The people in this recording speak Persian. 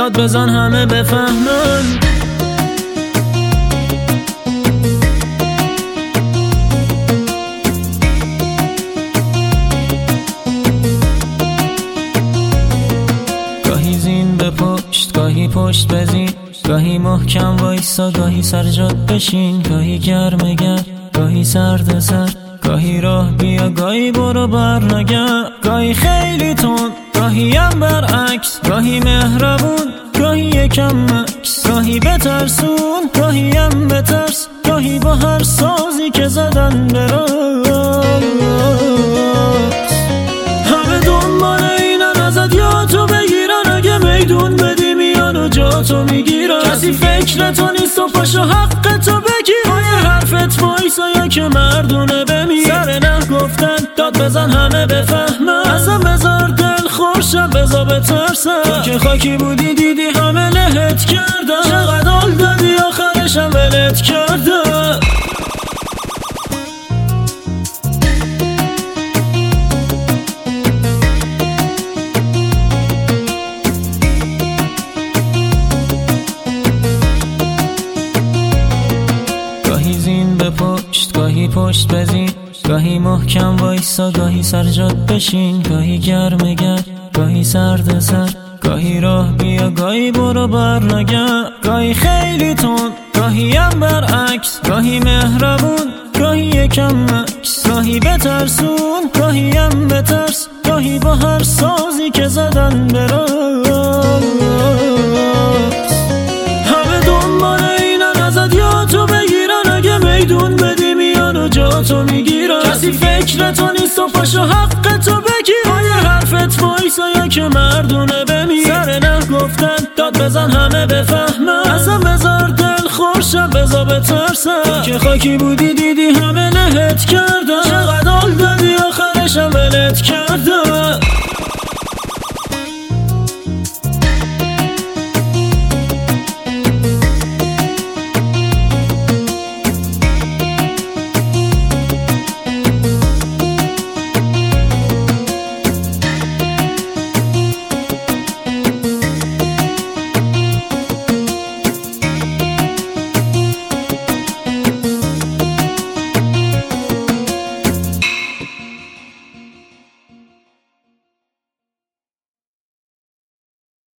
داد بزن همه بفهمن. گاهی زین به پشت، گاهی پشت بزین، گاهی محکم وایسا، گاهی سر جات بشین، گاهی گرم گرم، گاهی سرد سرد، گاهی راه بیا، گاهی برو بر نگرد، گاهی خیلی تند، گاهی هم برعکس، گاهی مهربون، گاهی یکم مکس، گاهی بترسون، گاهی هم بترس، گاهی با هر سازی که زدن براس. همه دنبال اینن ازت یا تو بگیرن، اگه میدون بدی میان و جا تو میگیرن. کسی فکر تو نیست و پاشو حق تو بگیر، پای حرفت وایسا یا که مردونه بمیر. سر نه گفتن داد بزن همه بفهمن، اصلا بذار دل خورشم بذار بترسن. تو که خاکی بودی دیدی همه لهت کردن، چقدر حال دادی آخرشم ولت کردن. گاهی زین به پشت، گاهی پشت بزین، گاهی محکم وایسا، گاهی سر جات بشین، گاهی گرم گرم، گاهی سرد سرد، گاهی راه بیا، گاهی برو بر نگرد، گاهی خیلی تند، گاهی هم برعکس، گاهی مهربون، گاهی یکم مکس، گاهی بترسون، گاهی هم بترس، گاهی با هر سازی که زدن براس. همه دنبال اینن ازت یا تو بگیرن، اگه میدون بدی میان و جا تو میگیرن. کسی فکر تو نیست و پاشو حق تو بگیر، پای حرفت وایسا یا که مردونه بمیر. سر نه گفتن داد بزن همه بفهمن، اصلا بذار دل خورشم بذار بترسن. تو که خاکی بودی دیدی همه لهت کردن، چقدر حال دادی آخرشم ولت کردن.